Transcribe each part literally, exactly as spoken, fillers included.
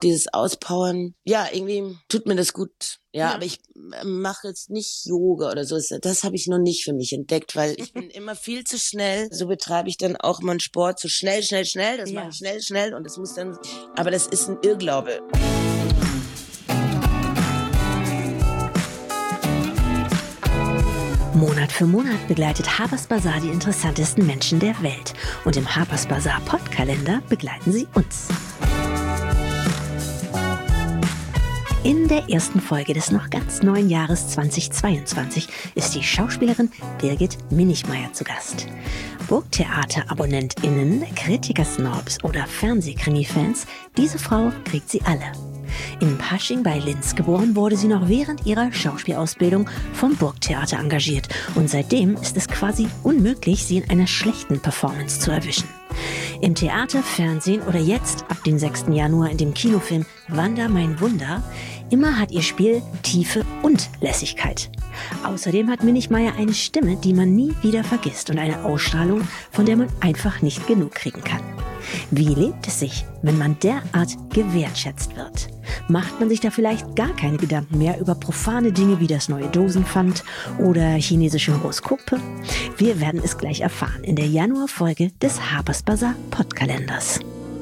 dieses Auspowern, ja, irgendwie tut mir das gut. Ja, Ja. aber ich mache jetzt nicht Yoga oder so. Das habe ich noch nicht für mich entdeckt, weil ich bin immer viel zu schnell. So betreibe ich dann auch meinen Sport so schnell, schnell, schnell. Das Ja. mache ich schnell, schnell und das muss dann, aber das ist ein Irrglaube. Monat für Monat begleitet Harper's Bazaar die interessantesten Menschen der Welt. Und im Harper's Bazaar Podkalender begleiten sie uns. In der ersten Folge des noch ganz neuen Jahres zweitausendzweiundzwanzig ist die Schauspielerin Birgit Minichmayr zu Gast. Burgtheater-AbonnentInnen, Kritiker-Snobs oder Fernsehkrimi-Fans, diese Frau kriegt sie alle. In Pasching bei Linz geboren, wurde sie noch während ihrer Schauspielausbildung vom Burgtheater engagiert. Und seitdem ist es quasi unmöglich, sie in einer schlechten Performance zu erwischen. Im Theater, Fernsehen oder jetzt, ab dem sechsten Januar, in dem Kinofilm Wanda, mein Wunder, immer hat ihr Spiel Tiefe und Lässigkeit. Außerdem hat Minichmayr eine Stimme, die man nie wieder vergisst und eine Ausstrahlung, von der man einfach nicht genug kriegen kann. Wie lebt es sich, wenn man derart gewertschätzt wird? Macht man sich da vielleicht gar keine Gedanken mehr über profane Dinge wie das neue Dosenpfand oder chinesische Horoskope? Wir werden es gleich erfahren in der Januarfolge des Harper's Bazaar Podkalenders.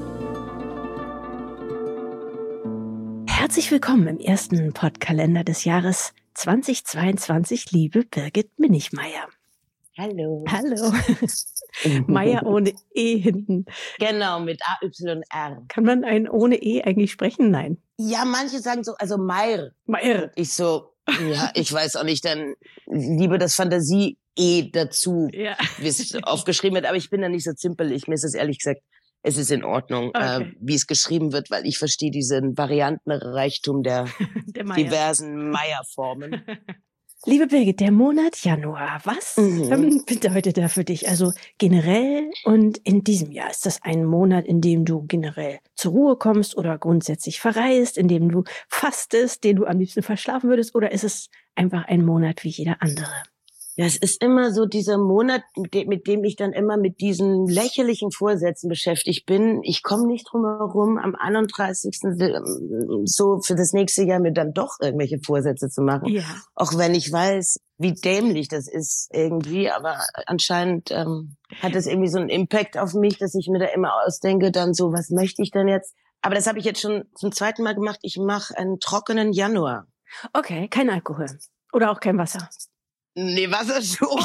Herzlich willkommen im ersten Podkalender des Jahres zweitausendzweiundzwanzig, liebe Birgit Minichmayr. Hallo. Hallo. Meier ohne E hinten. Genau, mit A Y R. Kann man ein ohne E eigentlich sprechen? Nein. Ja, manche sagen so, also Meier. Meier. Ich so, ja, ich weiß auch nicht, dann lieber das Fantasie-E dazu, Ja. wie es aufgeschrieben wird. Aber ich bin da nicht so zimpelig. Mir ist es ehrlich gesagt, es ist in Ordnung, Okay. äh, wie es geschrieben wird, weil ich verstehe diesen Variantenreichtum der, Der Meier. diversen Meier-Formen. Liebe Birgit, der Monat Januar, was Mhm. ähm, bedeutet er für dich? Also generell und in diesem Jahr, ist das ein Monat, in dem du generell zur Ruhe kommst oder grundsätzlich verreist, in dem du fastest, den du am liebsten verschlafen würdest, oder ist es einfach ein Monat wie jeder andere? Ja, es ist immer so dieser Monat, mit dem, mit dem ich dann immer mit diesen lächerlichen Vorsätzen beschäftigt bin. Ich komme nicht drum herum, am einunddreißigsten so für das nächste Jahr mir dann doch irgendwelche Vorsätze zu machen. Ja. Auch wenn ich weiß, wie dämlich das ist irgendwie, aber anscheinend ähm, hat es irgendwie so einen Impact auf mich, dass ich mir da immer ausdenke, dann so, was möchte ich denn jetzt? Aber das habe ich jetzt schon zum zweiten Mal gemacht. Ich mache einen trockenen Januar. Okay, kein Alkohol. Oder auch kein Wasser. Nee, Wasser schon.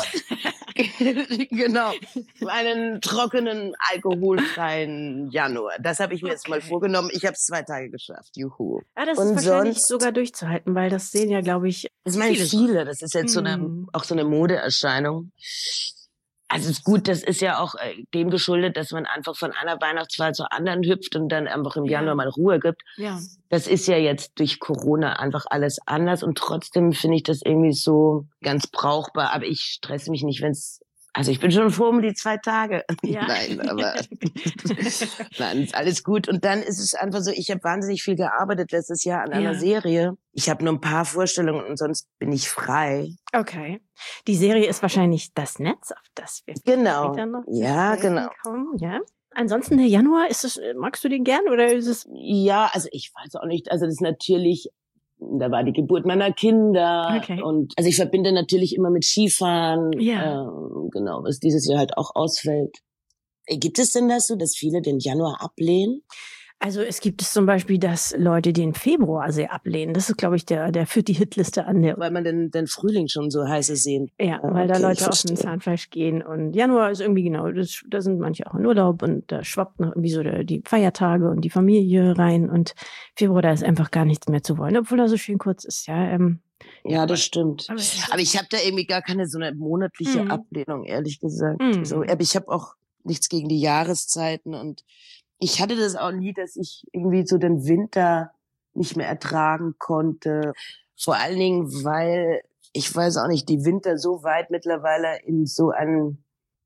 Genau. Einen trockenen, alkoholfreien Januar. Das habe ich mir jetzt mal Okay. vorgenommen. Ich habe es zwei Tage geschafft. Juhu. Ah, das Und ist wahrscheinlich sonst- sogar durchzuhalten, weil das sehen ja, glaube ich, Das meine viele. viele. Das ist jetzt so eine, Mhm. auch so eine Modeerscheinung. Also es ist gut, das ist ja auch äh, dem geschuldet, dass man einfach von einer Weihnachtsfeier zur anderen hüpft und dann einfach im Ja. Januar mal Ruhe gibt. Ja. Das ist ja jetzt durch Corona einfach alles anders und trotzdem finde ich das irgendwie so ganz brauchbar. Aber ich stresse mich nicht, wenn's, also ich bin schon froh um die zwei Tage. Ja. Nein, aber nein, ist alles gut. Und dann ist es einfach so, ich habe wahnsinnig viel gearbeitet letztes Jahr an einer Ja. Serie. Ich habe nur ein paar Vorstellungen und sonst bin ich frei. Okay. Die Serie ist wahrscheinlich Das Netz, auf das wir Genau. später noch zu Ja, sprechen genau. kommen. Ja. Ansonsten der Januar, ist es, magst du den gern oder ist es? Ja, also ich weiß auch nicht, also das ist natürlich, da war die Geburt meiner Kinder Okay. und also ich verbinde natürlich immer mit Skifahren, Ja. ähm, genau, was dieses Jahr halt auch ausfällt. Äh, Gibt es denn das so, dass viele den Januar ablehnen? Also es gibt es zum Beispiel, dass Leute den Februar sehr ablehnen. Das ist, glaube ich, der, der führt die Hitliste an. Der, Weil man den, den Frühling schon so heiße sehen. ja, Ah, weil da okay, Leute ich auf den verstehe. Zahnfleisch gehen. Und Januar ist irgendwie genau, das, da sind manche auch in Urlaub und da schwappt noch irgendwie so der, die Feiertage und die Familie rein. Und Februar, da ist einfach gar nichts mehr zu wollen, obwohl er so schön kurz ist. Ja, ähm, Ja, das stimmt. aber es ist- Aber ich habe da irgendwie gar keine so eine monatliche Mhm. Ablehnung, ehrlich gesagt. Mhm. So, aber ich habe auch nichts gegen die Jahreszeiten und ich hatte das auch nie, dass ich irgendwie so den Winter nicht mehr ertragen konnte. Vor allen Dingen, weil, ich weiß auch nicht, die Winter so weit mittlerweile in so einem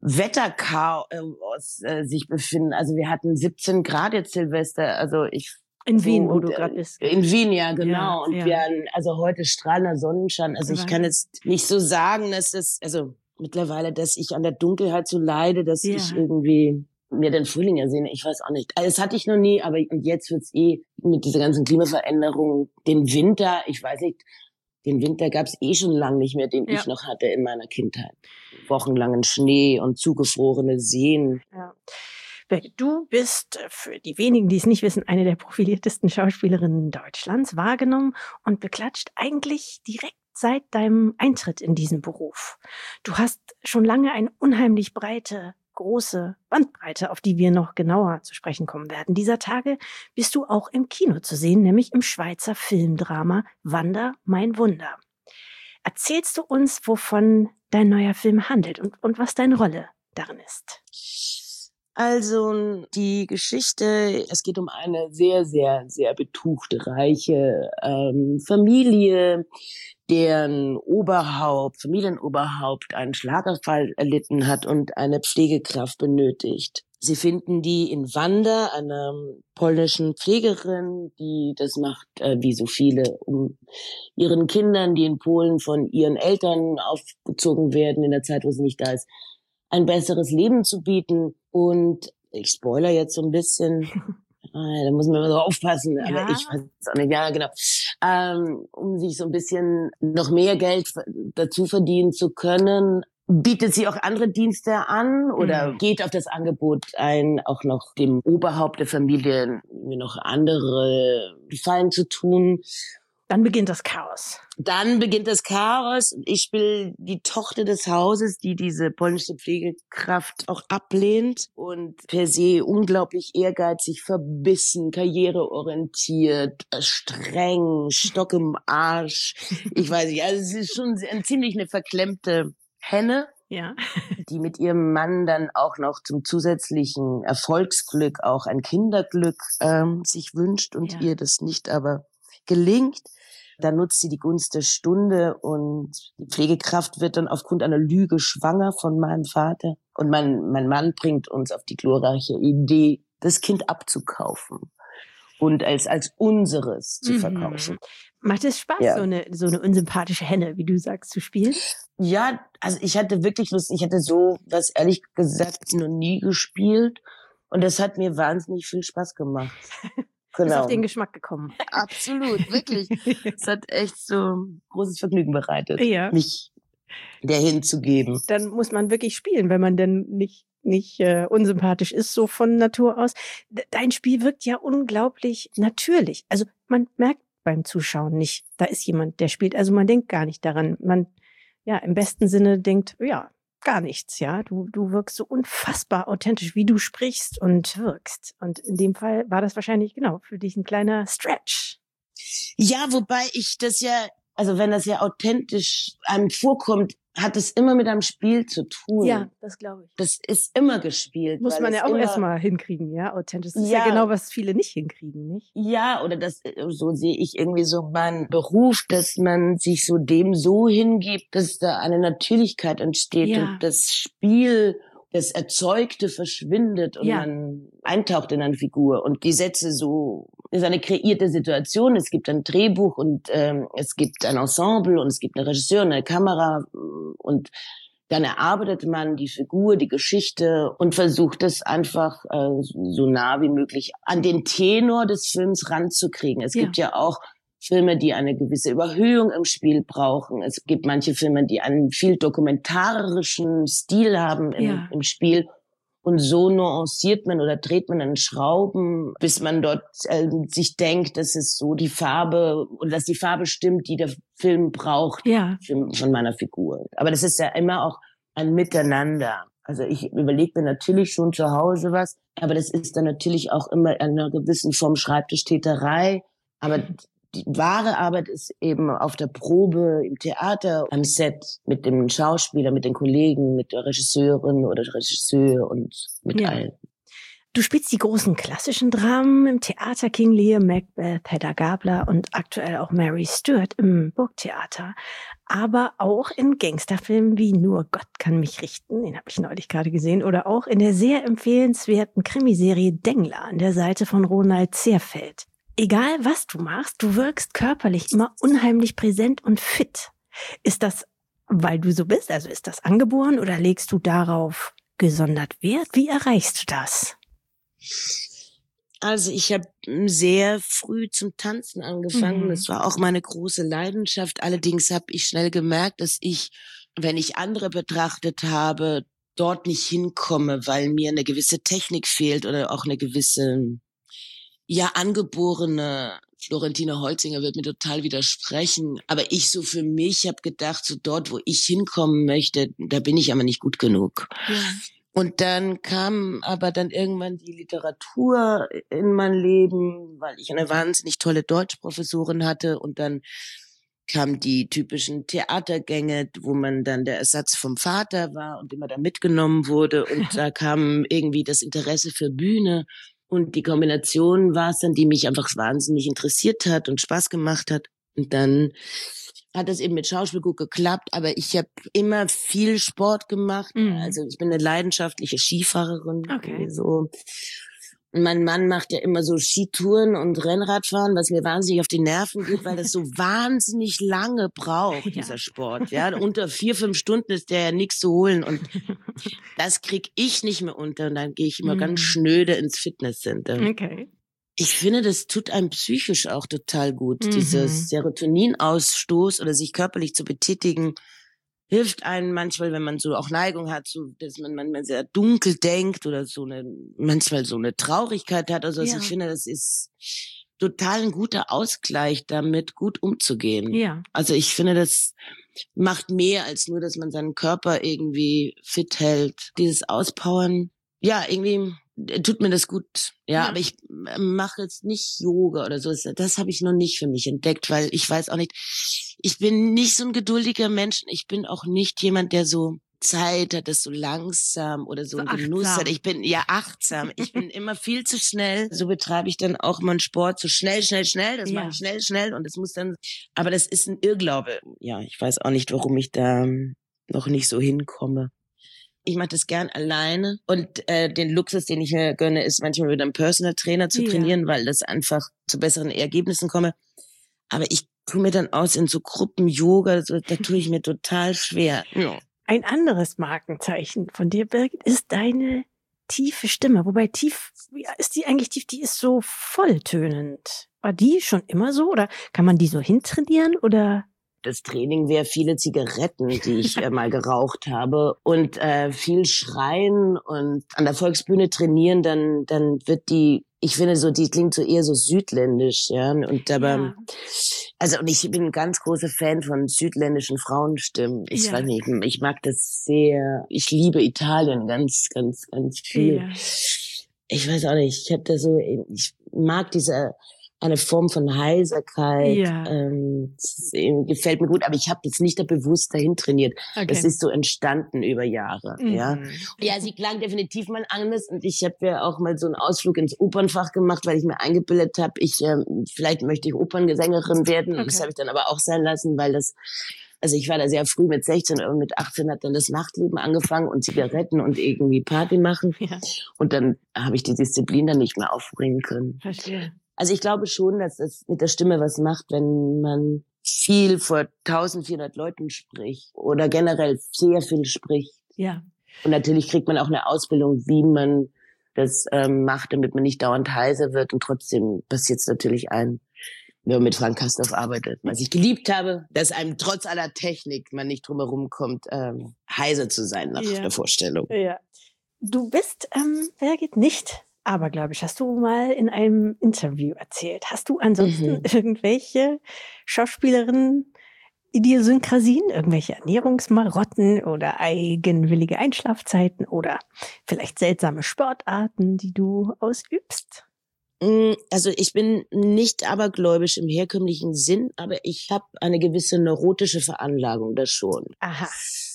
Wetterchaos äh, sich befinden. Also wir hatten siebzehn Grad jetzt Silvester, also ich in so, Wien, wo und, du äh, gerade bist. In Wien, ja, genau. Ja, und ja. wir hatten, also heute strahlender Sonnenschein. Also ich Wahnsinn. kann jetzt nicht so sagen, dass es, also mittlerweile, dass ich an der Dunkelheit so leide, dass Ja. ich irgendwie mir den Frühling ersehen, ich weiß auch nicht. Also das hatte ich noch nie, aber jetzt wird's eh mit dieser ganzen Klimaveränderung, den Winter, ich weiß nicht, den Winter gab's eh schon lange nicht mehr, den ja. ich noch hatte in meiner Kindheit. Wochenlangen Schnee und zugefrorene Seen. Ja. Du bist, für die wenigen, die es nicht wissen, eine der profiliertesten Schauspielerinnen Deutschlands, wahrgenommen und beklatscht eigentlich direkt seit deinem Eintritt in diesen Beruf. Du hast schon lange eine unheimlich breite, große Bandbreite, auf die wir noch genauer zu sprechen kommen werden. Dieser Tage bist du auch im Kino zu sehen, nämlich im Schweizer Filmdrama Wanda, mein Wunder. Erzählst du uns, wovon dein neuer Film handelt und, und was deine Rolle darin ist? Also die Geschichte, es geht um eine sehr, sehr, sehr betuchte, reiche ähm, Familie, deren Oberhaupt, Familienoberhaupt einen Schlaganfall erlitten hat und eine Pflegekraft benötigt. Sie finden die in Wanda, einer polnischen Pflegerin, die das macht, äh, wie so viele, um ihren Kindern, die in Polen von ihren Eltern aufgezogen werden in der Zeit, wo sie nicht da ist, ein besseres Leben zu bieten. Und ich spoiler jetzt so ein bisschen, ah, da muss man immer so aufpassen, ja. aber ich weiß es auch nicht, ja genau, ähm, um sich so ein bisschen noch mehr Geld dazu verdienen zu können, bietet sie auch andere Dienste an oder mhm. geht auf das Angebot ein, auch noch dem Oberhaupt der Familie mir noch andere Gefallen zu tun. Dann beginnt das Chaos. Dann beginnt das Chaos. Ich spiele die Tochter des Hauses, die diese polnische Pflegekraft auch ablehnt und per se unglaublich ehrgeizig, verbissen, karriereorientiert, streng, Stock im Arsch. Ich weiß nicht, also es ist schon ein ziemlich eine verklemmte Henne, ja. die mit ihrem Mann dann auch noch zum zusätzlichen Erfolgsglück auch ein Kinderglück ähm, sich wünscht und ja. ihr das nicht aber gelingt. Da nutzt sie die Gunst der Stunde und die Pflegekraft wird dann aufgrund einer Lüge schwanger von meinem Vater. Und mein, mein Mann bringt uns auf die glorreiche Idee, das Kind abzukaufen und als, als unseres zu verkaufen. Mhm. Macht es Spaß, ja. so eine, so eine unsympathische Henne, wie du sagst, zu spielen? Ja, also ich hatte wirklich Lust. Ich hatte so was ehrlich gesagt noch nie gespielt. Und das hat mir wahnsinnig viel Spaß gemacht. Genau. Ist auf den Geschmack gekommen. Absolut, wirklich. Es hat echt so großes Vergnügen bereitet, ja. mich dahin zu geben. Dann muss man wirklich spielen, wenn man denn nicht nicht äh, unsympathisch ist, so von Natur aus. Dein Spiel wirkt ja unglaublich natürlich. Also man merkt beim Zuschauen nicht, da ist jemand, der spielt. Also man denkt gar nicht daran. Man, ja, im besten Sinne denkt, ja, gar nichts, ja. Du, du wirkst so unfassbar authentisch, wie du sprichst und wirkst. Und in dem Fall war das wahrscheinlich, genau, für dich ein kleiner Stretch. Ja, wobei ich das ja, also wenn das ja authentisch einem vorkommt, hat es immer mit einem Spiel zu tun. Ja, das glaube ich. Das ist immer gespielt. Muss man ja auch erstmal hinkriegen, ja, authentisch. Das ist ja, ja genau, was viele nicht hinkriegen, nicht? Ja, oder das, so sehe ich irgendwie so meinen Beruf, dass man sich so dem so hingibt, dass da eine Natürlichkeit entsteht ja. und das Spiel, das Erzeugte verschwindet und ja. man eintaucht in eine Figur und die Sätze so, ist eine kreierte Situation, es gibt ein Drehbuch und ähm, es gibt ein Ensemble und es gibt eine Regisseur und eine Kamera und dann erarbeitet man die Figur, die Geschichte und versucht es einfach äh, so nah wie möglich an den Tenor des Films ranzukriegen. Es ja. gibt ja auch Filme, die eine gewisse Überhöhung im Spiel brauchen. Es gibt manche Filme, die einen viel dokumentarischen Stil haben im, ja. im Spiel. Und so nuanciert man oder dreht man an Schrauben, bis man dort äh, sich denkt, dass es so die Farbe oder dass die Farbe stimmt, die der Film braucht ja. für, von meiner Figur. Aber das ist ja immer auch ein Miteinander. Also ich überlege mir natürlich schon zu Hause was, aber das ist dann natürlich auch immer in einer gewissen Form Schreibtischtäterei. Aber die wahre Arbeit ist eben auf der Probe, im Theater, am Set, mit dem Schauspieler, mit den Kollegen, mit der Regisseurin oder Regisseur und mit ja. allen. Du spielst die großen klassischen Dramen im Theater, King Lear, Macbeth, Hedda Gabler und aktuell auch Mary Stuart im Burgtheater. Aber auch in Gangsterfilmen wie Nur Gott kann mich richten, den habe ich neulich gerade gesehen, oder auch in der sehr empfehlenswerten Krimiserie Dengler an der Seite von Ronald Zehrfeld. Egal, was du machst, du wirkst körperlich immer unheimlich präsent und fit. Ist das, weil du so bist? Also ist das angeboren oder legst du darauf abgesondert wird. Wie erreichst du das? Also ich habe sehr früh zum Tanzen angefangen. Mhm. Das war auch meine große Leidenschaft. Allerdings habe ich schnell gemerkt, dass ich, wenn ich andere betrachtet habe, dort nicht hinkomme, weil mir eine gewisse Technik fehlt oder auch eine gewisse, ja, angeborene, Florentina Holzinger wird mir total widersprechen, aber ich so für mich habe gedacht, so dort, wo ich hinkommen möchte, da bin ich aber nicht gut genug. Ja. Und dann kam aber dann irgendwann die Literatur in mein Leben, weil ich eine wahnsinnig tolle Deutschprofessorin hatte, und dann kamen die typischen Theatergänge, wo man dann der Ersatz vom Vater war und immer da mitgenommen wurde, und da kam irgendwie das Interesse für Bühne, und die Kombination war es dann, die mich einfach wahnsinnig interessiert hat und Spaß gemacht hat. Und dann hat das eben mit Schauspiel gut geklappt, aber ich habe immer viel Sport gemacht. Mhm. Also ich bin eine leidenschaftliche Skifahrerin. Okay. So. Mein Mann macht ja immer so Skitouren und Rennradfahren, was mir wahnsinnig auf die Nerven geht, weil das so wahnsinnig lange braucht, ja. dieser Sport. Ja, unter vier, fünf Stunden ist der ja nichts zu holen, und das krieg ich nicht mehr unter, und dann gehe ich immer mm. ganz schnöde ins Fitnesscenter. Okay. Ich finde, das tut einem psychisch auch total gut, mhm. dieses Serotoninausstoß oder sich körperlich zu betätigen. Hilft einem manchmal, wenn man so auch Neigung hat, so, dass man manchmal sehr dunkel denkt oder so eine, manchmal so eine Traurigkeit hat. Also, ja. also ich finde, das ist total ein guter Ausgleich, damit gut umzugehen. Ja. Also ich finde, das macht mehr als nur, dass man seinen Körper irgendwie fit hält. Dieses Auspowern, ja, irgendwie tut mir das gut. Ja, ja. aber ich mache jetzt nicht Yoga oder so. Das habe ich noch nicht für mich entdeckt, weil ich weiß auch nicht, ich bin nicht so ein geduldiger Mensch. Ich bin auch nicht jemand, der so Zeit hat, das so langsam oder so, so einen Genuss hat. Ich bin ja achtsam. Ich bin immer viel zu schnell. So betreibe ich dann auch meinen Sport so schnell, schnell, schnell. Das ja. mache ich schnell, schnell, und das muss dann, aber das ist ein Irrglaube. Ja, ich weiß auch nicht, warum ich da noch nicht so hinkomme. Ich mache das gern alleine, und äh, den Luxus, den ich mir gönne, ist manchmal mit einem Personal Trainer zu trainieren, ja. weil das einfach zu besseren Ergebnissen komme. Aber ich tue mir dann aus in so Gruppen-Yoga, so, da tue ich mir total schwer. Ja. Ein anderes Markenzeichen von dir, Birgit, ist deine tiefe Stimme. Wobei tief, ja, ist die eigentlich tief? Die ist so volltönend. War die schon immer so, oder kann man die so hintrainieren, oder? Das Training wäre viele Zigaretten, die ich äh, mal geraucht habe, und äh, viel schreien und an der Volksbühne trainieren, dann dann wird die, ich finde so, die klingt so eher so südländisch, ja, und aber ja. also, und ich bin ein ganz großer Fan von südländischen Frauenstimmen. Ich ja. weiß nicht, ich mag das sehr. Ich liebe Italien ganz, ganz, ganz viel. Ja. Ich weiß auch nicht, ich habe da so, ich mag diese eine Form von Heiserkeit, ja. ähm, das gefällt mir gut, aber ich habe jetzt nicht da bewusst dahin trainiert. Okay. Das ist so entstanden über Jahre. Mhm. Ja, ja, sie klang definitiv mal anders, und ich habe ja auch mal so einen Ausflug ins Opernfach gemacht, weil ich mir eingebildet habe, ich ähm, vielleicht möchte ich Opernsängerin werden. Okay. Das habe ich dann aber auch sein lassen, weil das, also ich war da sehr früh mit sechzehn, und mit achtzehn hat dann das Nachtleben angefangen und Zigaretten und irgendwie Party machen. Ja. Und dann habe ich die Disziplin dann nicht mehr aufbringen können. Verstehe. Also ich glaube schon, dass es mit der Stimme was macht, wenn man viel vor eintausendvierhundert Leuten spricht oder generell sehr viel spricht. Ja. Und natürlich kriegt man auch eine Ausbildung, wie man das ähm, macht, damit man nicht dauernd heiser wird. Und trotzdem passiert es natürlich ein, wenn man mit Frank Castorf arbeitet, was ich geliebt habe, dass einem trotz aller Technik man nicht drumherum kommt, ähm, heiser zu sein nach ja. der Vorstellung. Ja. Du bist, ähm, Birgit, nicht... Aber, glaube ich, hast du mal in einem Interview erzählt. Hast du ansonsten mhm. irgendwelche Schauspielerinnen, Idiosynkrasien, irgendwelche Ernährungsmarotten oder eigenwillige Einschlafzeiten oder vielleicht seltsame Sportarten, die du ausübst? Also ich bin nicht abergläubisch im herkömmlichen Sinn, aber ich habe eine gewisse neurotische Veranlagung, das schon. Aha.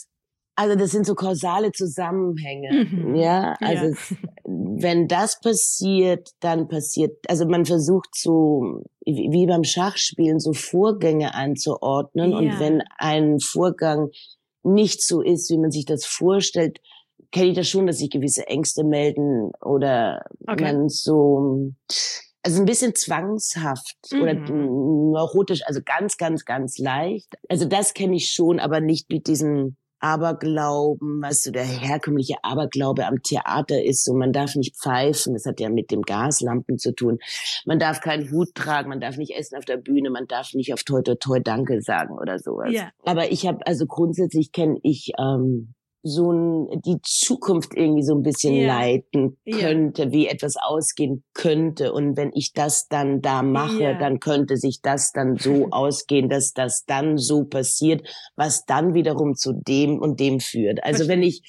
Also das sind so kausale Zusammenhänge, mhm. ja. Also ja. Es, wenn das passiert, dann passiert, also man versucht so, wie beim Schachspielen, so Vorgänge einzuordnen. Ja. Und wenn ein Vorgang nicht so ist, wie man sich das vorstellt, kenne ich das schon, dass sich gewisse Ängste melden oder okay. man so, also ein bisschen zwangshaft mhm. oder neurotisch, also ganz, ganz, ganz leicht. Also das kenne ich schon, aber nicht mit diesem Aberglauben, was so der herkömmliche Aberglaube am Theater ist. So, man darf nicht pfeifen, das hat ja mit dem Gaslampen zu tun. Man darf keinen Hut tragen, man darf nicht essen auf der Bühne, man darf nicht auf toi toi toi Danke sagen oder sowas. Ja. Aber ich habe, also grundsätzlich kenne ich ähm, so ein, die Zukunft irgendwie so ein bisschen Ja. leiten Ja. könnte, wie etwas ausgehen könnte. Und wenn ich das dann da mache, Ja. dann könnte sich das dann so ausgehen, dass das dann so passiert, was dann wiederum zu dem und dem führt. Also wenn ich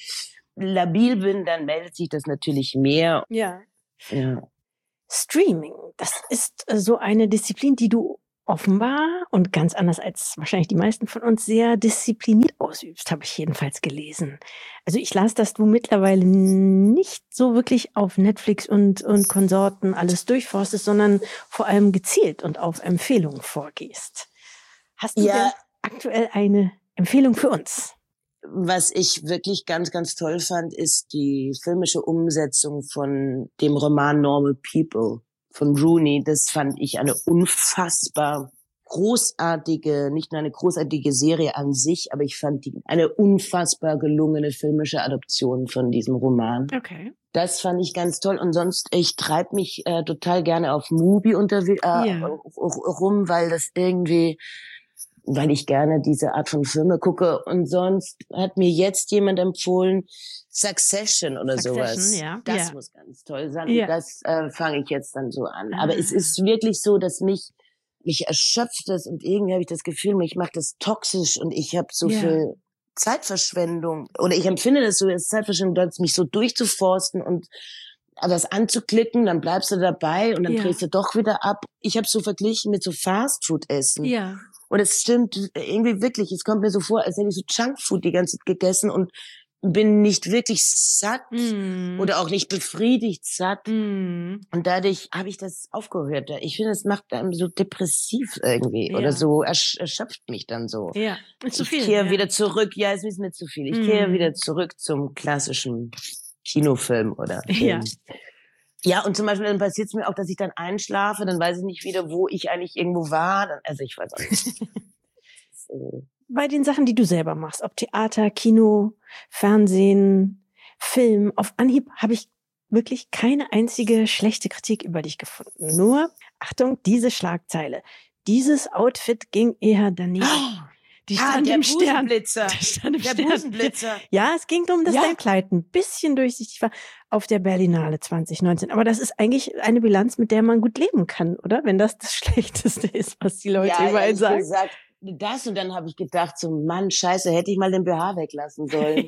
labil bin, dann meldet sich das natürlich mehr. Ja. Ja. Streaming, das ist äh, so eine Disziplin, die du offenbar und ganz anders als wahrscheinlich die meisten von uns sehr diszipliniert ausübst, habe ich jedenfalls gelesen. Also ich las, dass du mittlerweile nicht so wirklich auf Netflix und, und Konsorten alles durchforstest, sondern vor allem gezielt und auf Empfehlungen vorgehst. Hast du Ja. denn aktuell eine Empfehlung für uns? Was ich wirklich ganz, ganz toll fand, ist die filmische Umsetzung von dem Roman Normal People von Rooney. Das fand ich eine unfassbar großartige, nicht nur eine großartige Serie an sich, aber ich fand die eine unfassbar gelungene filmische Adaption von diesem Roman. Okay. Das fand ich ganz toll. Und sonst, ich treibe mich äh, total gerne auf Mubi unterwe- äh, Ja. rum, weil das irgendwie, weil ich gerne diese Art von Filme gucke. Und sonst hat mir jetzt jemand empfohlen, Succession oder Succession, sowas. ja, Das ja. muss ganz toll sein. Ja. Das äh, fange ich jetzt dann so an. Ah. Aber es ist wirklich so, dass mich mich erschöpft das und irgendwie habe ich das Gefühl, mich macht das toxisch und ich habe so Ja. viel Zeitverschwendung. Oder ich empfinde das so als Zeitverschwendung, mich so durchzuforsten und das anzuklicken, dann bleibst du dabei und dann Ja. drehst du doch wieder ab. Ich habe so verglichen mit so Fastfood-Essen. Ja. Und es stimmt irgendwie wirklich, es kommt mir so vor, als hätte ich so Junkfood die ganze Zeit gegessen und bin nicht wirklich satt Mm. oder auch nicht befriedigt satt. Mm. Und dadurch habe ich das aufgehört. Ich finde, es macht einem so depressiv irgendwie Ja. oder so, ersch erschöpft mich dann so. Ja. Ist zu Ich viel. kehre ja. wieder zurück, ja, es ist mir zu viel. Ich Mm. kehre wieder zurück zum klassischen Kinofilm oder Ja. Film. Ja, und zum Beispiel dann passiert es mir auch, dass ich dann einschlafe, dann weiß ich nicht wieder, wo ich eigentlich irgendwo war. Dann, also ich weiß auch nicht. Das ist, äh, Bei den Sachen, die du selber machst, ob Theater, Kino, Fernsehen, Film, auf Anhieb habe ich wirklich keine einzige schlechte Kritik über dich gefunden. Nur, Achtung, diese Schlagzeile. Dieses Outfit ging eher daneben. Die ah, stand der im Stern. Busenblitzer. Die stand im Der Stern. Busenblitzer. Ja, es ging darum, dass Ja. dein Kleid ein bisschen durchsichtig war auf der Berlinale zwanzig neunzehn. Aber das ist eigentlich eine Bilanz, mit der man gut leben kann, oder? Wenn das das Schlechteste ist, was die Leute Ja, überall ehrlich sagen. gesagt, das und dann habe ich gedacht, so Mann, scheiße, hätte ich mal den B H weglassen sollen.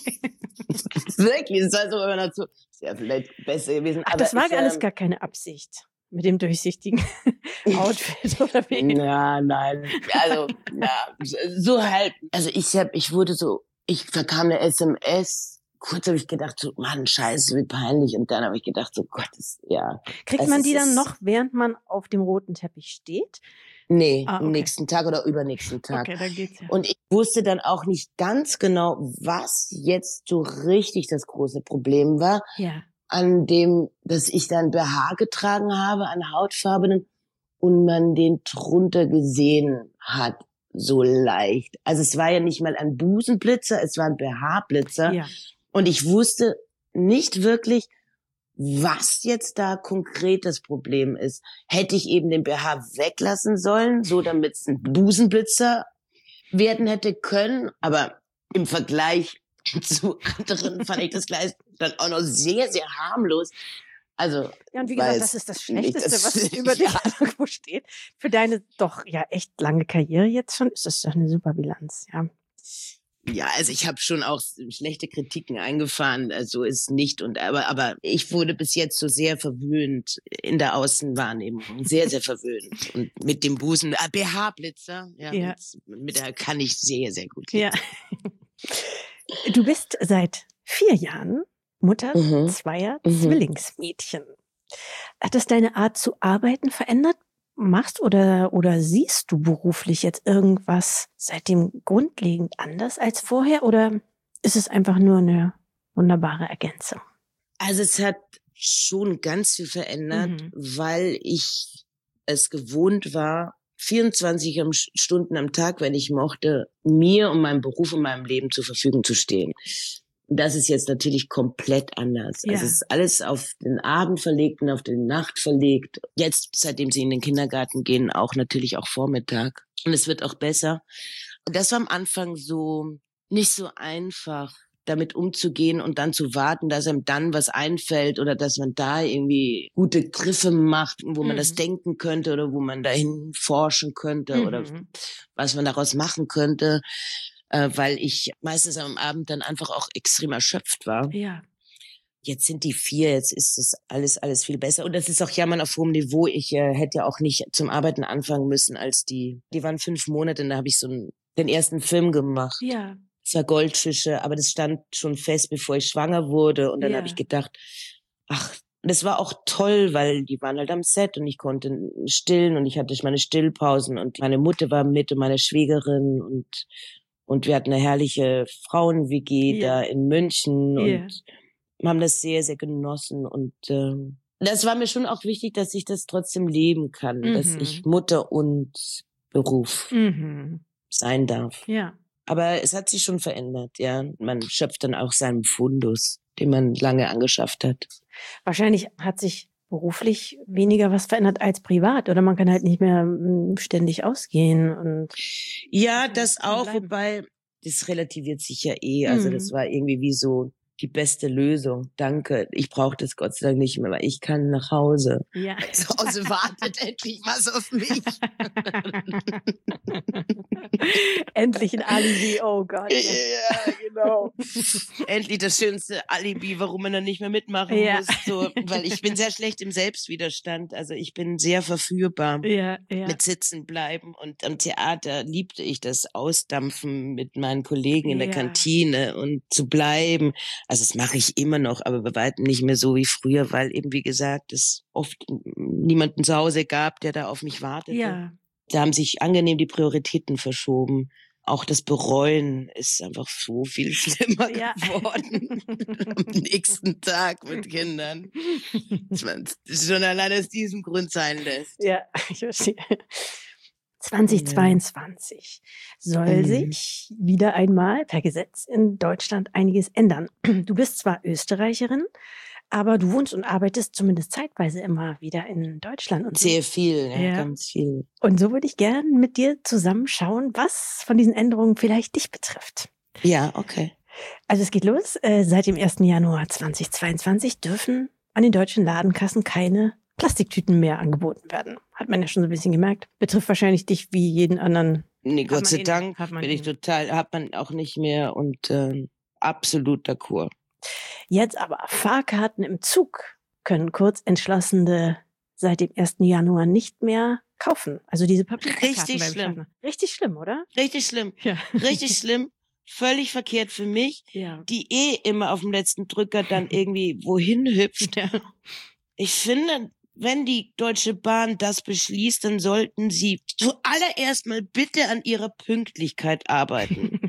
Wirklich, das war so immer noch so, ist ja vielleicht besser gewesen. Ach, aber das war ich, alles ähm, gar keine Absicht mit dem durchsichtigen Outfit oder wie? Ja, nein, also, ja, so halt. Also ich hab, ich wurde so, ich bekam eine S M S. Kurz habe ich gedacht, so, Mann, scheiße, wie peinlich. Und dann habe ich gedacht, so Gott, das, ja. Kriegt es man ist- die dann es- noch, während man auf dem roten Teppich steht? Nee, Ah, am okay. nächsten Tag oder übernächsten Tag. Okay, dann geht's ja. Und ich wusste dann auch nicht ganz genau, was jetzt so richtig das große Problem war, Ja. an dem, dass ich dann B H getragen habe, an hautfarbenen, und man den drunter gesehen hat, so leicht. Also es war ja nicht mal ein Busenblitzer, es war ein B H-Blitzer. Ja. Und ich wusste nicht wirklich, was jetzt da konkret das Problem ist. Hätte ich eben den B H weglassen sollen, so damit es ein Busenblitzer werden hätte können. Aber im Vergleich zu anderen fand ich das gleich dann auch noch sehr, sehr harmlos. Also, Ja, und wie gesagt, weiß das ist das nicht, Schlechteste, das- was über dich ja. irgendwo steht. Für deine doch ja echt lange Karriere jetzt schon ist das doch eine super Bilanz, ja. Ja, also ich habe schon auch schlechte Kritiken eingefahren, also ist nicht und aber aber ich wurde bis jetzt so sehr verwöhnt in der Außenwahrnehmung, sehr sehr verwöhnt und mit dem Busen ah, B H-Blitzer, ja, Ja. und mit der kann ich sehr sehr gut. Ja. Du bist seit vier Jahren Mutter Mhm. zweier Mhm. Zwillingsmädchen. Hat das deine Art zu arbeiten verändert? Machst oder, oder siehst du beruflich jetzt irgendwas seitdem grundlegend anders als vorher oder ist es einfach nur eine wunderbare Ergänzung? Also es hat schon ganz viel verändert, Mhm. weil ich es gewohnt war, vierundzwanzig Stunden am Tag, wenn ich mochte, mir und meinem Beruf und meinem Leben zur Verfügung zu stehen. Das ist jetzt natürlich komplett anders. Ja. Also es ist alles auf den Abend verlegt und auf die Nacht verlegt. Jetzt, seitdem sie in den Kindergarten gehen, auch natürlich auch Vormittag. Und es wird auch besser. Und das war am Anfang so nicht so einfach, damit umzugehen und dann zu warten, dass einem dann was einfällt oder dass man da irgendwie gute Griffe macht, wo man mhm. das denken könnte oder wo man dahin forschen könnte mhm. oder was man daraus machen könnte, äh, weil ich meistens am Abend dann einfach auch extrem erschöpft war. Ja. Jetzt sind die vier, jetzt ist das alles, alles viel besser. Und das ist auch Jammern auf hohem Niveau. Ich äh, hätte ja auch nicht zum Arbeiten anfangen müssen, als die, die waren fünf Monate und da habe ich so einen, den ersten Film gemacht. Ja. Es war Goldfische, aber das stand schon fest, bevor ich schwanger wurde. Und dann ja. habe ich gedacht, ach, das war auch toll, weil die waren halt am Set und ich konnte stillen und ich hatte meine Stillpausen und meine Mutter war mit und meine Schwägerin und und wir hatten eine herrliche Frauen-W G yeah. da in München yeah. und haben das sehr, sehr genossen. Und ähm, das war mir schon auch wichtig, dass ich das trotzdem leben kann, mhm. dass ich Mutter und Beruf mhm. sein darf. Ja. Aber es hat sich schon verändert, ja. Man schöpft dann auch seinen Fundus, den man lange angeschafft hat. Wahrscheinlich hat sich beruflich weniger was verändert als privat, oder man kann halt nicht mehr ständig ausgehen und ja, das auch, bleiben. Wobei das relativiert sich ja eh. Also mhm. das war irgendwie wie so die beste Lösung. Danke. Ich brauche das Gott sei Dank nicht mehr, weil ich kann nach Hause. Ja. Zu Hause wartet endlich was auf mich. Endlich ein Alibi, oh Gott. Ja, genau. Endlich das schönste Alibi, warum man dann nicht mehr mitmachen ja. muss. So, weil ich bin sehr schlecht im Selbstwiderstand. Also ich bin sehr verführbar ja, ja. mit Sitzen bleiben. Und am Theater liebte ich das Ausdampfen mit meinen Kollegen in der ja. Kantine und zu bleiben. Also das mache ich immer noch, aber bei weitem nicht mehr so wie früher, weil eben, wie gesagt, es oft niemanden zu Hause gab, der da auf mich wartete. Ja. Da haben sich angenehm die Prioritäten verschoben. Auch das Bereuen ist einfach so viel schlimmer ja. geworden am nächsten Tag mit Kindern. Dass man schon allein aus diesem Grund sein lässt. Ja, ich verstehe. zweitausendzweiundzwanzig soll mhm. sich wieder einmal per Gesetz in Deutschland einiges ändern. Du bist zwar Österreicherin, aber du wohnst und arbeitest zumindest zeitweise immer wieder in Deutschland. Und Sehr so. viel, ja, ja, ganz viel. Und so würde ich gern mit dir zusammenschauen, was von diesen Änderungen vielleicht dich betrifft. Ja, okay. Also es geht los. Äh, seit dem ersten Januar zweitausendzweiundzwanzig dürfen an den deutschen Ladenkassen keine Plastiktüten mehr angeboten werden. Hat man ja schon so ein bisschen gemerkt. Betrifft wahrscheinlich dich wie jeden anderen. Nee, Gott sei Dank bin bin ich total, hat man auch nicht mehr und äh, absolut d'accord. Jetzt aber Fahrkarten im Zug können Kurzentschlossene seit dem ersten Januar nicht mehr kaufen. Also diese Papierkarten. Richtig schlimm. Richtig schlimm, oder? Richtig schlimm. Ja. Richtig schlimm. Völlig verkehrt für mich, ja. die eh immer auf dem letzten Drücker dann irgendwie wohin hüpft. Ja. Ich finde, wenn die Deutsche Bahn das beschließt, dann sollten sie zuallererst mal bitte an ihrer Pünktlichkeit arbeiten.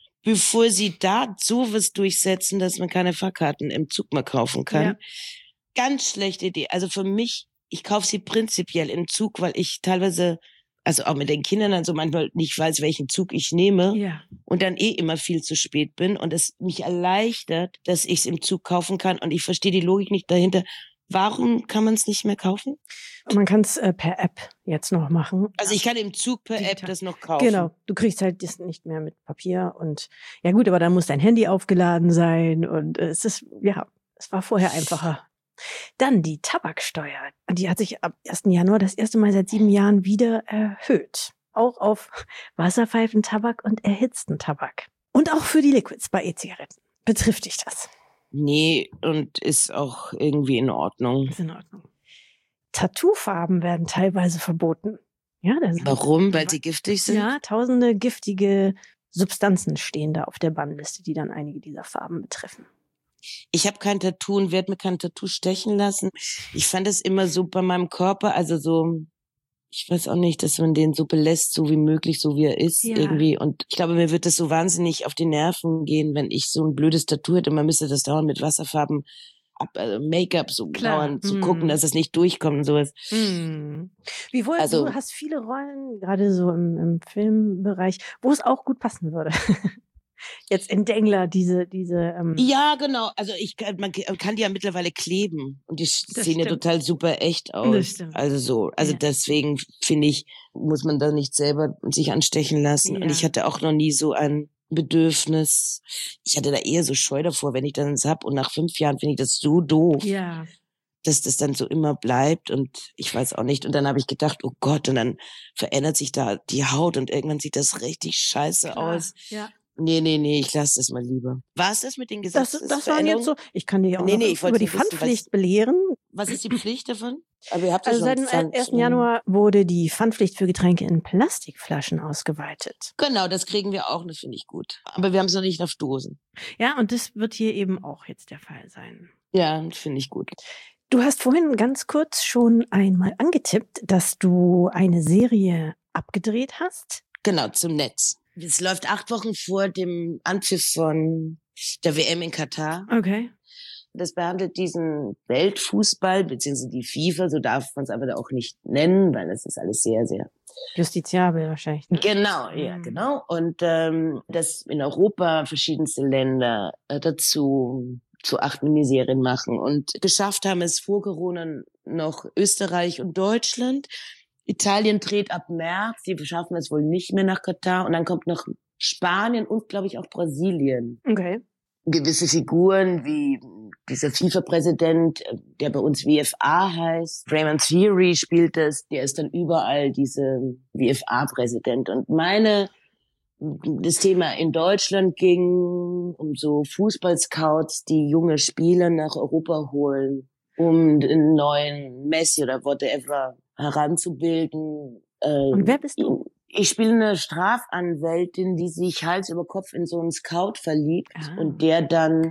Bevor sie da sowas durchsetzen, dass man keine Fahrkarten im Zug mehr kaufen kann. Ja. Ganz schlechte Idee. Also für mich, ich kaufe sie prinzipiell im Zug, weil ich teilweise, also auch mit den Kindern dann so manchmal nicht weiß, welchen Zug ich nehme. Ja. Und dann eh immer viel zu spät bin und es mich erleichtert, dass ich es im Zug kaufen kann. Und ich verstehe die Logik nicht dahinter. Warum kann man es nicht mehr kaufen? Man kann es äh, per App jetzt noch machen. Also ich kann im Zug per Digital. App das noch kaufen. Genau, du kriegst halt das nicht mehr mit Papier und ja gut, aber dann muss dein Handy aufgeladen sein und äh, es ist, ja, es war vorher einfacher. Dann die Tabaksteuer. Die hat sich ab ersten Januar das erste Mal seit sieben Jahren wieder erhöht. Auch auf Wasserpfeifentabak und erhitzten Tabak. Und auch für die Liquids bei E-Zigaretten. Betrifft dich das? Nee, und ist auch irgendwie in Ordnung. Ist in Ordnung. Tattoofarben werden teilweise verboten. Ja, das Warum? Weil sie giftig sind? Ja, tausende giftige Substanzen stehen da auf der Bannliste, die dann einige dieser Farben betreffen. Ich habe kein Tattoo und werde mir kein Tattoo stechen lassen. Ich fand es immer so bei meinem Körper, also so, ich weiß auch nicht, dass man den so belässt, so wie möglich, so wie er ist, ja. irgendwie. Und ich glaube, mir wird das so wahnsinnig auf die Nerven gehen, wenn ich so ein blödes Tattoo hätte. Man müsste das dauernd mit Wasserfarben ab, also Make-up so Klar. dauernd zu Mm. gucken, dass es nicht durchkommt und sowas. Mm. Wie wohl, Also- du hast viele Rollen, gerade so im, im Filmbereich, wo es auch gut passen würde. Jetzt in Dengler, diese, diese, ähm, Ja, genau. Also ich kann, man kann die ja mittlerweile kleben und die Das sehen ja stimmt. total super echt Das aus. stimmt. Also so, also Ja. deswegen finde ich, muss man da nicht selber sich anstechen lassen. Ja. Und ich hatte auch noch nie so ein Bedürfnis. Ich hatte da eher so Scheu davor, wenn ich dann es hab und nach fünf Jahren finde ich das so doof, ja. dass das dann so immer bleibt und ich weiß auch nicht. Und dann habe ich gedacht, oh Gott, und dann verändert sich da die Haut und irgendwann sieht das richtig scheiße Klar. aus. Ja. Nee, nee, nee, ich lasse das mal lieber. War es das mit den Das, Gesetzesveränderungen? das waren jetzt so, ich kann dir ja auch Nee, noch nee, ich wollte über die nur wissen, Pfandpflicht was- belehren. Was ist die Pflicht davon? Aber ihr habt ja Also schon seit dem Pfand, ersten ähm, Januar wurde die Pfandpflicht für Getränke in Plastikflaschen ausgeweitet. Genau, das kriegen wir auch, das finde ich gut. Aber wir haben es noch nicht auf Dosen. Ja, und das wird hier eben auch jetzt der Fall sein. Ja, das finde ich gut. Du hast vorhin ganz kurz schon einmal angetippt, dass du eine Serie abgedreht hast. Genau, zum Netz. Es läuft acht Wochen vor dem Anpfiff von der W M in Katar. Okay. Das behandelt diesen Weltfußball, beziehungsweise die FIFA, so darf man es aber auch nicht nennen, weil das ist alles sehr, sehr... Justiziabel wahrscheinlich. Ne? Genau, ja, Mhm. genau. Und ähm, dass in Europa verschiedenste Länder äh, dazu zu acht Miniserien machen. Und geschafft haben es vor Corona noch Österreich und Deutschland. Italien dreht ab März, die schaffen es wohl nicht mehr nach Katar. Und dann kommt noch Spanien und, glaube ich, auch Brasilien. Okay. Gewisse Figuren wie dieser FIFA-Präsident, der bei uns W F A heißt, Raymond Thierry spielt das, der ist dann überall diese W F A-Präsident. Und meine, das Thema in Deutschland ging um so Fußballscouts, die junge Spieler nach Europa holen, um einen neuen Messi oder whatever heranzubilden. Und wer bist du? Ich spiele eine Strafanwältin, die sich Hals über Kopf in so einen Scout verliebt Ah. und der dann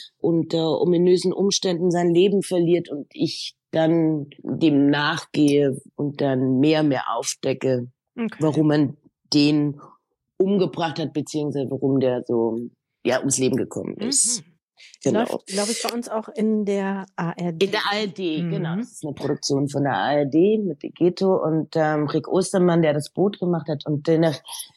unter ominösen Umständen sein Leben verliert und ich dann dem nachgehe und dann mehr und mehr aufdecke, Okay. warum man den umgebracht hat, beziehungsweise warum der so ja ums Leben gekommen ist. Mhm. Genau. Läuft, glaube ich, bei uns auch in der A R D. In der A R D, Mhm. genau. Das ist eine Produktion von der A R D mit Ghetto und ähm, Rick Ostermann, der das Boot gemacht hat und den,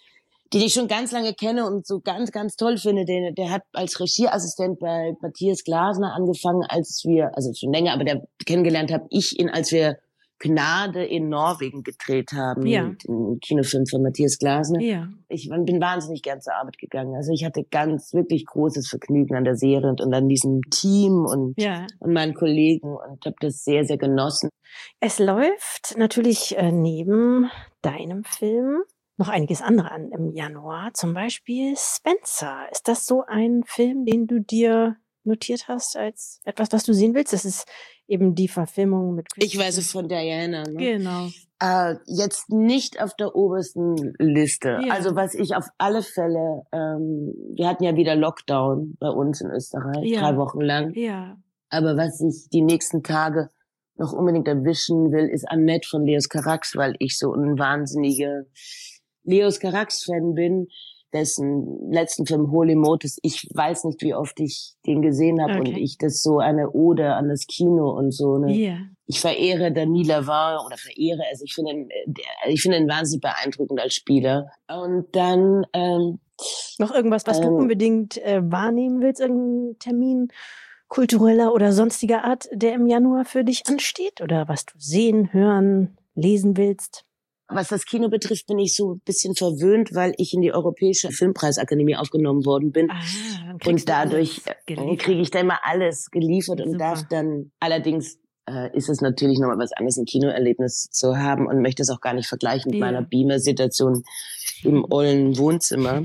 den ich schon ganz lange kenne und so ganz, ganz toll finde. Den, der hat als Regieassistent bei Matthias Glasner angefangen, als wir, also schon länger, aber der kennengelernt habe ich ihn, als wir Gnade in Norwegen gedreht haben, Ja. den Kinofilm von Matthias Glasner. Ja. Ich bin wahnsinnig gern zur Arbeit gegangen. Also ich hatte ganz, wirklich großes Vergnügen an der Serie und, und an diesem Team und, Ja. und meinen Kollegen und habe das sehr, sehr genossen. Es läuft natürlich äh, neben deinem Film noch einiges andere an im Januar. Zum Beispiel Spencer. Ist das so ein Film, den du dir notiert hast als etwas, was du sehen willst? Das ist eben die Verfilmung mit Ich weiß es von Diana. Ne? Genau. Äh, jetzt nicht auf der obersten Liste. Ja. Also was ich auf alle Fälle, ähm, wir hatten ja wieder Lockdown bei uns in Österreich, Ja. drei Wochen lang. Ja. Aber was ich die nächsten Tage noch unbedingt erwischen will, ist Annette von Leos Carax, weil ich so ein wahnsinniger Leos Carax-Fan bin, dessen letzten Film Holy Motors, ich weiß nicht, wie oft ich den gesehen habe Okay. und ich das so eine Ode an das Kino und so, ne? Ja. Ich verehre Dany Lavin oder verehre, also ich finde ihn, äh, der- ich finde ihn wahnsinnig beeindruckend als Spieler. Und dann, ähm, Noch irgendwas, was du Ähm, unbedingt äh, wahrnehmen willst? Irgendein Termin kultureller oder sonstiger Art, der im Januar für dich ansteht? Oder was du sehen, hören, lesen willst? was das Kino betrifft, bin ich so ein bisschen verwöhnt, weil ich in die Europäische Filmpreisakademie aufgenommen worden bin. Ah, dann kriegst Und du dadurch alles äh, geliefert. kriege ich da immer alles geliefert und Super. darf dann, allerdings äh, ist es natürlich nochmal was anderes, ein Kinoerlebnis zu haben und möchte es auch gar nicht vergleichen mit Ja. meiner Beamer-Situation im ollen Wohnzimmer.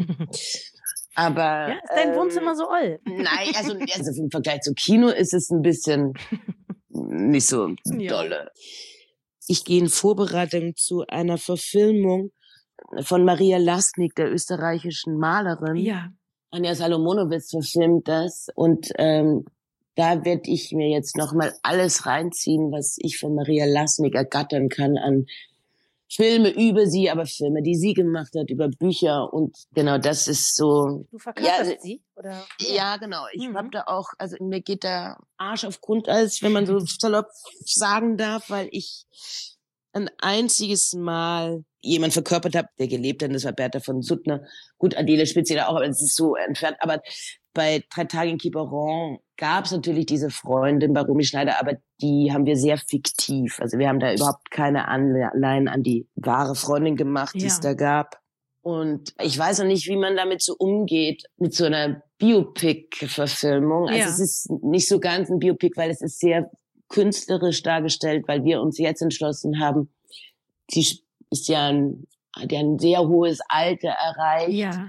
Aber Ja, ist dein ähm, Wohnzimmer so oll? Nein, also, also im Vergleich zum Kino ist es ein bisschen nicht so Ja. dolle. Ich gehe in Vorbereitung zu einer Verfilmung von Maria Lasnik, der österreichischen Malerin. Ja. Anja Salomonowitz verfilmt das und ähm, da werde ich mir jetzt nochmal alles reinziehen, was ich von Maria Lasnik ergattern kann an Filme über sie, aber Filme, die sie gemacht hat, über Bücher und genau, das ist so. Du verkörperst ja, sie? Oder? Ja, genau. Ich Mhm. hab da auch, also mir geht der Arsch auf Grundeis, wenn man so salopp sagen darf, weil ich ein einziges Mal jemand verkörpert habe, der gelebt hat, und das war Bertha von Suttner. Gut, Adele Spitzer auch, aber es ist so entfernt. Aber bei Drei Tage in Quiberon gab es natürlich diese Freundin bei Romy Schneider, aber die haben wir sehr fiktiv. Also wir haben da überhaupt keine Anleihen an die wahre Freundin gemacht, die es Ja. da gab. Und ich weiß noch nicht, wie man damit so umgeht, mit so einer Biopic-Verfilmung. Also Ja. es ist nicht so ganz ein Biopic, weil es ist sehr künstlerisch dargestellt, weil wir uns jetzt entschlossen haben, sie ist ja ein, hat ja ein sehr hohes Alter erreicht. Ja.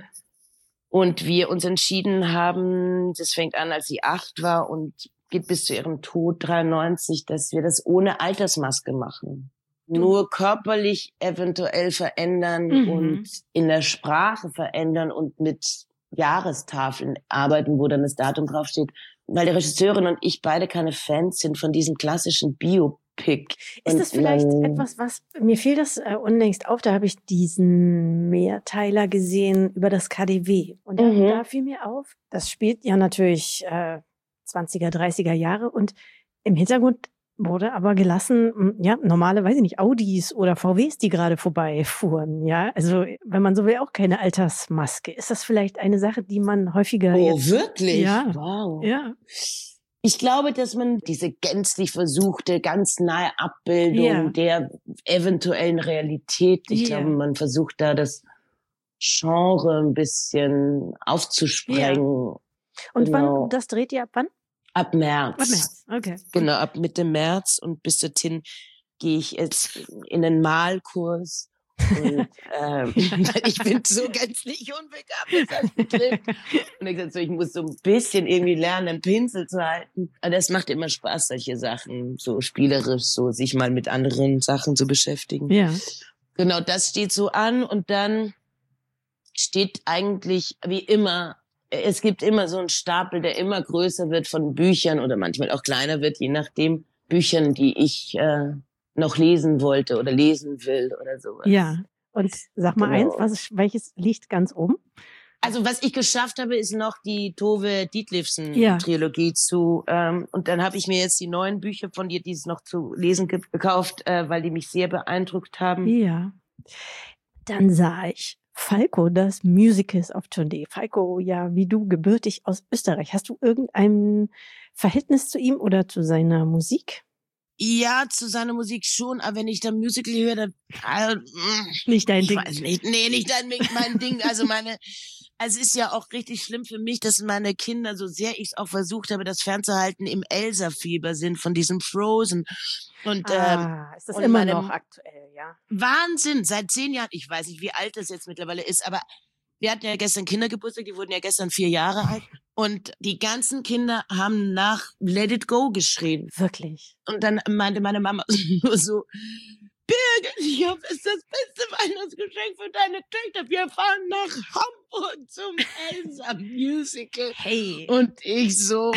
Und wir uns entschieden haben, das fängt an, als sie acht war und geht bis zu ihrem Tod dreiundneunzig, dass wir das ohne Altersmaske machen. Du. Nur körperlich eventuell verändern mhm. und in der Sprache verändern und mit Jahrestafeln arbeiten, wo dann das Datum draufsteht. Weil die Regisseurin und ich beide keine Fans sind von diesem klassischen Biopic. Ist das vielleicht etwas, was, mir fiel das äh, unlängst auf, da habe ich diesen Mehrteiler gesehen über das K D W. Und da, mhm. da fiel mir auf, das spielt ja natürlich äh, zwanziger, dreißiger Jahre und im Hintergrund wurde aber gelassen, ja, normale, weiß ich nicht, Audis oder V Ws, die gerade vorbeifuhren, ja. Also, wenn man so will, auch keine Altersmaske. Ist das vielleicht eine Sache, die man häufiger... Oh, jetzt, wirklich? Ja. Wow. Ja. Ich glaube, dass man diese gänzlich versuchte, ganz nahe Abbildung ja. der eventuellen Realität, ich ja. glaube, man versucht da das Genre ein bisschen aufzusprengen. Ja. Und genau. wann, das dreht ihr ab wann? Ab März. Ab März, okay. Genau, ab Mitte März und bis dorthin gehe ich jetzt in den Malkurs. Und ähm, ich bin so gänzlich unbegabt, was das betrifft. Und ich gesagt, so, ich muss so ein bisschen irgendwie lernen, einen Pinsel zu halten. Aber das macht immer Spaß, solche Sachen, so spielerisch, so sich mal mit anderen Sachen zu beschäftigen. Ja. Genau, das steht so an und dann steht eigentlich wie immer, es gibt immer so einen Stapel, der immer größer wird von Büchern oder manchmal auch kleiner wird, je nachdem Büchern, die ich äh, noch lesen wollte oder lesen will oder sowas. Ja, und sag mal Genau. eins, was ist, welches liegt ganz oben? Also was ich geschafft habe, ist noch die Tove Ditlevsen-Trilogie ja. zu. Ähm, und dann habe ich mir jetzt die neuen Bücher von ihr, die es noch zu lesen gibt, gekauft, äh, weil die mich sehr beeindruckt haben. Ja, dann sah ich Falco, das Musical ist auf Tournee. Falco, ja, wie du, gebürtig aus Österreich. Hast du irgendein Verhältnis zu ihm oder zu seiner Musik? Ja, zu seiner Musik schon, aber wenn ich da Musical höre, dann... Äh, nicht dein ich Ding. Weiß nicht. Nee, nicht dein, mein Ding. Also meine... Also es ist ja auch richtig schlimm für mich, dass meine Kinder, so sehr ich es auch versucht habe, das fernzuhalten, im Elsa-Fieber sind von diesem Frozen. Und, ah, ähm, ist das und immer noch aktuell, ja? Wahnsinn, seit zehn Jahren, ich weiß nicht, wie alt das jetzt mittlerweile ist, aber wir hatten ja gestern Kindergeburtstag, die wurden ja gestern vier Jahre alt. Und die ganzen Kinder haben nach Let It Go geschrien. Wirklich? Und dann meinte meine Mama nur so, Birgit, ich hoffe, es ist das beste Weihnachtsgeschenk für deine Töchter. Wir fahren nach Hamburg zum Elsa-Musical. Hey. Und ich so,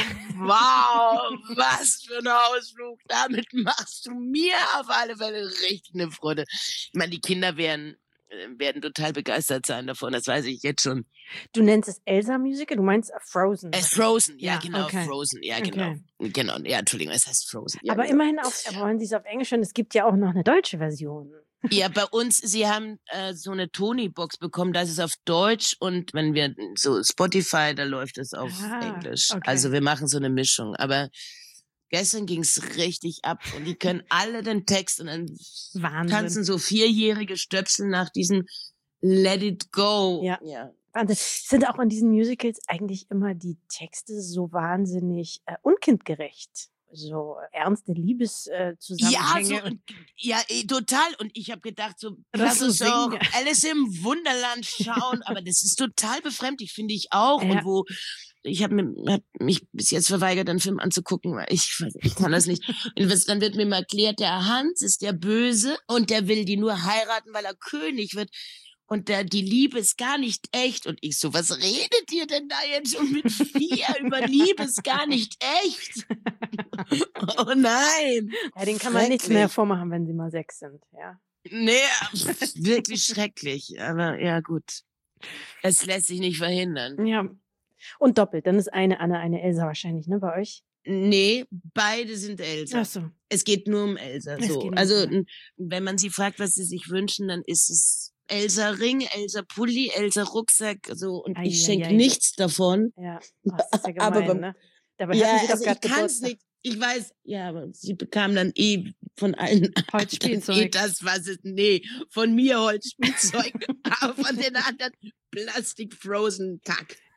wow, was für ein Ausflug. Damit machst du mir auf alle Fälle richtig eine Freude. Ich meine, die Kinder werden, werden total begeistert sein davon, das weiß ich jetzt schon. Du nennst es Elsa-Musical, du meinst Frozen. Es Frozen, ja, ja genau, okay. Frozen, ja, genau. Okay. Genau, ja, Entschuldigung, es heißt Frozen. Ja, aber genau. immerhin, auf, aber wollen Sie es auf Englisch hören, es gibt ja auch noch eine deutsche Version. Ja, bei uns, sie haben äh, so eine Tony-Box bekommen, das ist auf Deutsch und wenn wir so Spotify, da läuft es auf ah, Englisch. Okay. Also wir machen so eine Mischung, aber gestern ging's richtig ab und die können alle den Text und dann Wahnsinn. Tanzen so vierjährige Stöpsel nach diesem Let It Go. Ja. ja. Wahnsinn. Sind auch in diesen Musicals eigentlich immer die Texte so wahnsinnig äh, unkindgerecht? So ernste Liebeszusammenhänge. Ja, so, und, ja, total. Und ich habe gedacht, so lass uns auch Alice im Wunderland schauen. Aber das ist total befremdlich, finde ich auch. Ja. Und wo ich habe hab mich bis jetzt verweigert, einen Film anzugucken, weil ich, ich kann das nicht. Und was, dann wird mir mal erklärt, der Hans ist der Böse und der will die nur heiraten, weil er König wird. Und der, die Liebe ist gar nicht echt. Und ich so, was redet ihr denn da jetzt schon mit vier über Liebe ist gar nicht echt? Oh nein. Ja, den kann man nichts mehr vormachen, wenn sie mal sechs sind, ja. Nee, wirklich schrecklich. Aber ja, gut. Es lässt sich nicht verhindern. Ja. Und doppelt. Dann ist eine Anna, eine Elsa wahrscheinlich, ne, bei euch? Nee, beide sind Elsa. Ach so. Es geht nur um Elsa. Es So. geht nur um Also, Elsa. wenn man sie fragt, was sie sich wünschen, dann ist es Elsa Ring, Elsa Pulli, Elsa Rucksack, so. Und Ei, ich ei, schenke ei. nichts davon. Ja, oh, das ist ja gemein, Aber beim- ne? Dabei Ja, hatten sie doch also ich gerade kann's Geburtstag. nicht. Ich weiß, ja, aber sie bekam dann eh von allen Holzspielzeug. eh das, was es, nee, von mir Holzspielzeug, aber von den anderen Plastik-Frozen-Kack.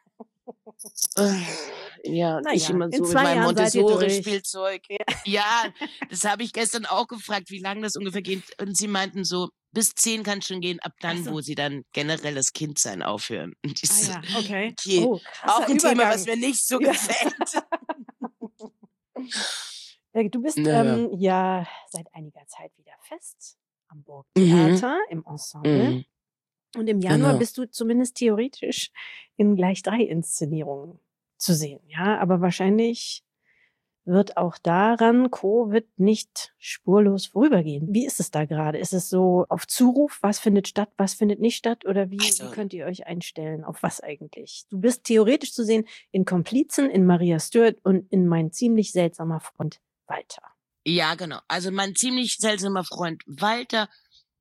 Ja, und Na ich ja, immer in so mit zwei meinem Jahren seid ihr Montessori-Spielzeug. Ja. Ja, das habe ich gestern auch gefragt, wie lange das ungefähr geht. Und sie meinten so, bis zehn kann schon gehen, ab dann, Ach so. wo sie dann generell das Kindsein aufhören. Und ich Ah so, ja, okay. okay. Oh, krasser Auch ein Thema, Übergang. was mir nicht so Ja. gefällt. Äh, Du bist Naja. ähm, ja seit einiger Zeit wieder fest am Mhm. Burgtheater im Ensemble. Mhm. Und im Januar Genau. bist du zumindest theoretisch in gleich drei Inszenierungen zu sehen. Ja, aber wahrscheinlich wird auch daran Covid nicht spurlos vorübergehen. Wie ist es da gerade? Ist es so auf Zuruf? Was findet statt? Was findet nicht statt? Oder wie, Also- wie könnt ihr euch einstellen? Auf was eigentlich? Du bist theoretisch zu sehen in Komplizen, in Maria Stuart und in Mein ziemlich seltsamer Freund Walter. Ja, genau. Also mein ziemlich seltsamer Freund Walter,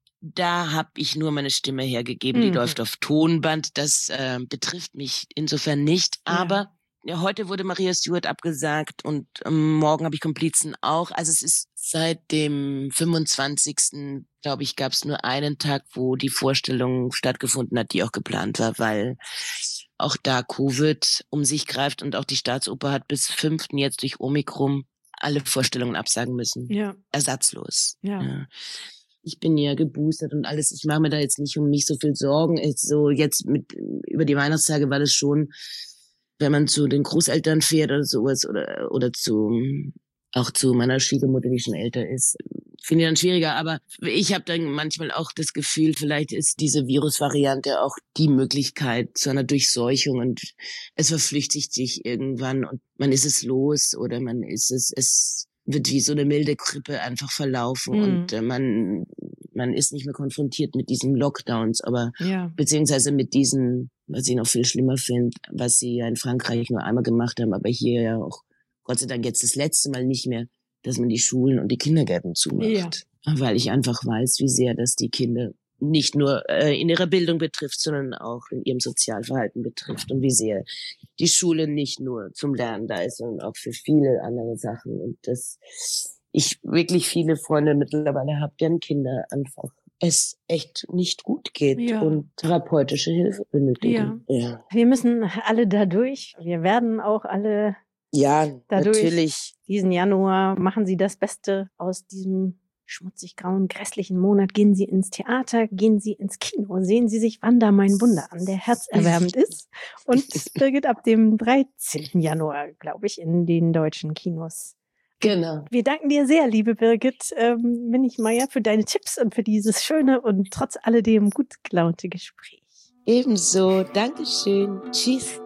da habe ich nur meine Stimme hergegeben. Die Mhm. läuft auf Tonband. Das äh, betrifft mich insofern nicht. Ja. Aber ja, heute wurde Maria Stuart abgesagt und ähm, morgen habe ich Komplizen auch. Also es ist seit dem fünfundzwanzigsten glaube ich, gab es nur einen Tag, wo die Vorstellung stattgefunden hat, die auch geplant war, weil auch da Covid um sich greift und auch die Staatsoper hat bis fünften jetzt durch Omikron alle Vorstellungen absagen müssen. Ja, Ersatzlos. ja. Ja. Ich bin ja geboostert und alles. Ich mache mir da jetzt nicht um mich so viel Sorgen. Ist so jetzt mit über die Weihnachtstage war das schon, wenn man zu den Großeltern fährt oder sowas oder oder zu auch zu meiner Schwiegermutter, die schon älter ist, finde ich dann schwieriger. Aber ich habe dann manchmal auch das Gefühl, vielleicht ist diese Virusvariante auch die Möglichkeit zu einer Durchseuchung und es verflüchtigt sich irgendwann und man ist es los oder man ist es, es wird wie so eine milde Grippe einfach verlaufen Mhm. und äh, man man ist nicht mehr konfrontiert mit diesen Lockdowns, aber Ja. beziehungsweise mit diesen, was ich noch viel schlimmer finde, was sie ja in Frankreich nur einmal gemacht haben, aber hier ja auch Gott sei Dank jetzt das letzte Mal nicht mehr, dass man die Schulen und die Kindergärten zumacht. Ja. Weil ich einfach weiß, wie sehr das die Kinder nicht nur äh, in ihrer Bildung betrifft, sondern auch in ihrem Sozialverhalten betrifft und wie sehr die Schule nicht nur zum Lernen da ist, sondern auch für viele andere Sachen. Und dass ich wirklich viele Freunde mittlerweile habe, deren Kinder einfach es echt nicht gut geht Ja. und therapeutische Hilfe benötigen. Ja, Wir müssen alle da durch. Wir werden auch alle ja Dadurch- natürlich. diesen Januar, machen Sie das Beste aus diesem schmutzig grauen, grässlichen Monat. Gehen Sie ins Theater, gehen Sie ins Kino, sehen Sie sich Wanda mein Wunder an, der herzerwärmend ist. Und Birgit ab dem dreizehnten Januar, glaube ich, in den deutschen Kinos. Genau. Wir danken dir sehr, liebe Birgit ähm, Minichmeier, für deine Tipps und für dieses schöne und trotz alledem gut gelaunte Gespräch. Ebenso. Dankeschön. Tschüss.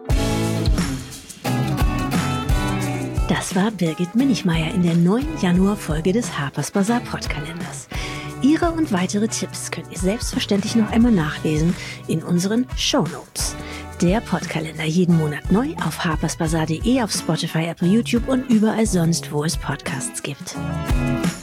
Das war Birgit Minichmeier in der neuen Januar-Folge des Harper's Bazaar Podkalenders. Ihre und weitere Tipps könnt ihr selbstverständlich noch einmal nachlesen in unseren Shownotes. Der Podkalender jeden Monat neu auf harpersbazaar punkt de, auf Spotify, Apple, YouTube und überall sonst, wo es Podcasts gibt.